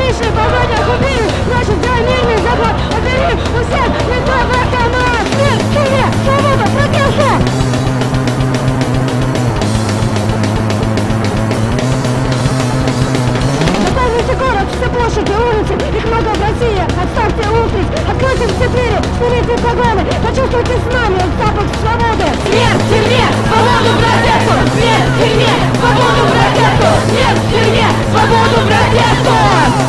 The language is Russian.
Лишний погоня убили, значит за мирный закон. Отбери у всех лицо в автомат. Смерть, семья, свобода, протеста. Заполните город, все площади, улицы, их много в России. Отставьте устриц, откройте все двери, снимите погоны, почувствуйте с нами запах свободы. Смерть тюрьме, свободу протесту! Смерть тюрьме, свободу протесту! Смерть тюрьме, свободу протесту!